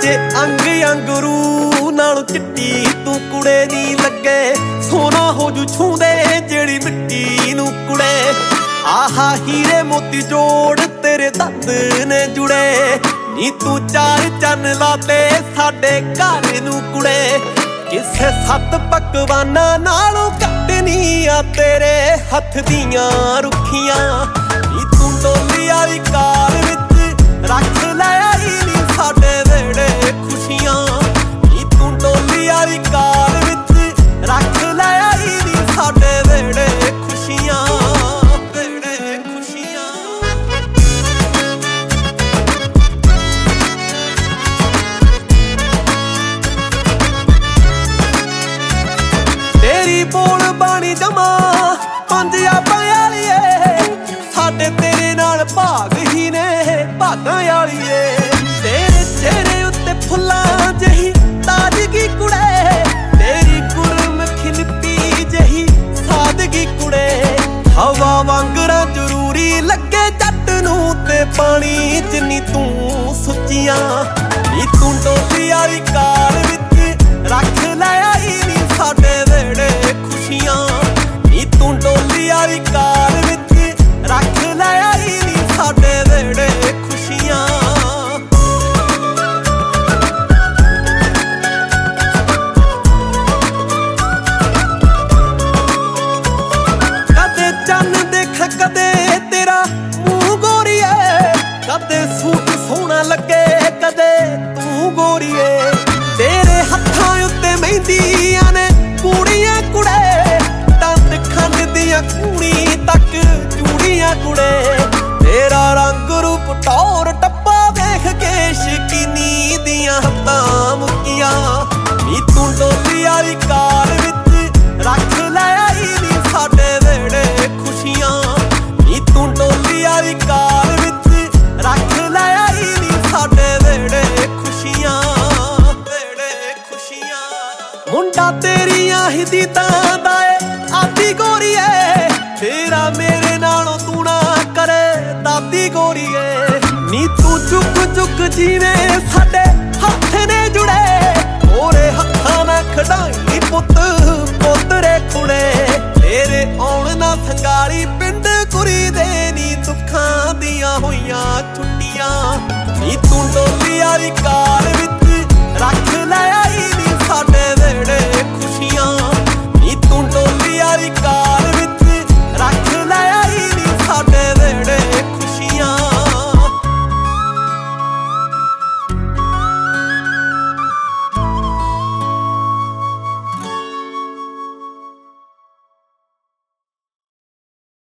ਜੇ ਅੰਗ ਅੰਗਰੂ ਨਾਲੋਂ ਚਿੱਟੀ ਤੂੰ ਕੁੜੇ ਨੀ ਲੱਗੇ, ਸੋਨਾ ਹੋ ਜੂ ਛੂੰਦੇ ਜਿਹੜੀ ਮਿੱਟੀ ਨੂੰ ਕੁੜੇ। ਆਹਾ ਹੀਰੇ ਮੋਤੀ ਜੋੜ ਤੇਰੇ ਦੰਦ ਨੇ ਜੁੜੇ, ਨੀ ਤੂੰ ਚਾਰ ਚੰਨ ਲਾਤੇ ਸਾਡੇ ਘਰ ਨੂੰ ਕੁੜੇ। ਕਿਸੇ 7 ਪਕਵਾਨਾਂ ਨਾਲੋਂ ਘੱਟ ਨੀ ਆ ਤੇਰੇ ਹੱਥ ਦੀਆਂ ਰੁੱਖੀਆਂ। ਨੀ ਤੂੰ ਡੋਲੀ ਵਾਲੀ ਕਾਰ ਵਿੱਚ ਰੱਖ ਲੈ ਆਈ ਨੀ ਸਾਡੇ ਵੇੜੇ ਖੁਸ਼ੀਆਂ। ਨੀ ਤੂੰ ਡੋਲੀ ਵਾਲੀ ਕਾਰ ਵਿੱਚ ਰੱਖ ਲੈ ਆਈ ਨੀ ਸਾਡੇ ਵੇੜੇ ਖੁਸ਼ੀਆਂ, ਵੇੜੇ ਖੁਸ਼ੀਆਂ। ਤੇਰੀ ਬੋਲ ਬਾਣੀ ਜਮਾ ਪੰਜਾਬਾਂ ਵਾਲੀਏ, ਸਾਡੇ ਤੇਰੇ ਨਾਲ ਭਾਗ ਹੀ ਨੇ ਭਾਗਾਂ ਵਾਲੀਏ। ਤੇਰੇ ਚਿਹਰੇ ਉੱਤੇ ਫੁੱਲਾਂ ਜਿਹੀ ਤਾਜ਼ਗੀ ਕੁੜੇ, ਤੇਰੀ ਗੁਰਮੁਖੀ ਲਿਪੀ ਜਿਹੀ ਸਾਦਗੀ ਕੁੜੇ। ਹਵਾ ਵਾਂਗਰਾਂ ਜ਼ਰੂਰੀ ਲੱਗੇ ਜੱਟ ਨੂੰ ਤੇ ਪਾਣੀ ਜਿੰਨੀ ਤੂੰ ਸੁੱਚੀਆਂ। ਨੀ ਤੂੰ ਡੋਲੀ ਵਾਲੀ ਕਾਰ ਵਿੱਚ ਰੱਖ ਲੈ ਆਈ ਨੀ ਸਾਡੇ ਵੇੜੇ ਖੁਸ਼ੀਆਂ। ਨੀ ਤੂੰ ਡੋਲੀ ਵਾਲੀ ਕਾਰ ਵਿੱਚ ਰੱਖ ਲੈ ਆਈ ਨੀ ਸਾਡੇ ਵੇੜੇ ਖੁਸ਼ੀਆਂ। ਕਦੇ ਚੰਨ ਦੇਖਾਂ ਕਦੇ ਤੇਰਾ ਮੂੰਹ ਗੋਰੀਏ, ਕਦੇ ਸੂਟ ਸੋਹਣਾ ਲੱਗੇ ਕਦੇ ਤੂੰ ਗੋਰੀਏ। ਤੇਰੇ ਹੱਥਾਂ ਉੱਤੇ ਮਹਿੰਦੀਆਂ ਨੇ ਕੁੜੀਆਂ ਕੁੜੇ, ਦੰਦ ਖੰਡ ਦੀਆਂ ਕੂਣੀ ਤੱਕ ਚੂੜੀਆਂ ਕੁੜੇ। ਤੇਰਾ ਰੰਗ ਰੂਪ ਟੌਰ ਟੱਪਾ ਵੇਖ ਕੇ ਸ਼ਕੀਨੀ ਦੀਆਂ ਹੱਥਾਂ ਮੁੱਕੀਆਂ। ਨੀ ਤੂੰ ਡੋਲੀ ਵਾਲੀ ਕਾਰ ਵਿੱਚ ਰੱਖ ਲੈ ਆਈ ਨੀ ਸਾਡੇ ਵੇੜੇ ਖੁਸ਼ੀਆਂ। ਨੀ ਤੂੰ ਡੋਲੀ ਵਾਲੀ ਕਾਰ ਵਿੱਚ ਰੱਖ ਲੈ ਆਈ ਨੀ ਸਾਡੇ ਵੇੜੇ ਖੁਸ਼ੀਆਂ, ਵੇੜੇ ਖੁਸ਼ੀਆਂ। ਮੁੰਡਾ ਤੇਰੀਆਂ ਹੀ ਦੀਦਾਂ ਦਾ ਏ ਆਦੀ ਗੋਰੀਏ, ਤੇਰਾ ਮੇਰੇ ਨਾਲੋਂ ਤੂੰ ਨਾ ਕਰੇ ਦਾਦੀ ਗੋਰੀਏ। ਨੀ ਤੂੰ ਚੁੱਕ ਚੁੱਕ ਜੀਵੇਂ ਸਾਡੇ ਹੱਥ ਨੇ ਜੁੜੇ, ਹੋਰੇ ਹੱਥਾਂ ਨਾਲ ਖੜਾਈ ਪੁੱਤ ਪੋਤਰੇ ਕੁੜੇ। ਤੇਰੇ ਆਉਣ ਨਾ ਸੰਗਾਲੀ ਪਿੰਡ ਕੁੜੀ ਦੇ ਨੀ ਦੁੱਖਾਂ ਦੀਆਂ ਹੋਈਆਂ ਛੁੱਟੀਆਂ। ਨੀ ਤੂੰ ਡੋਲੀ ਵਾਲੀ ਕਾਰ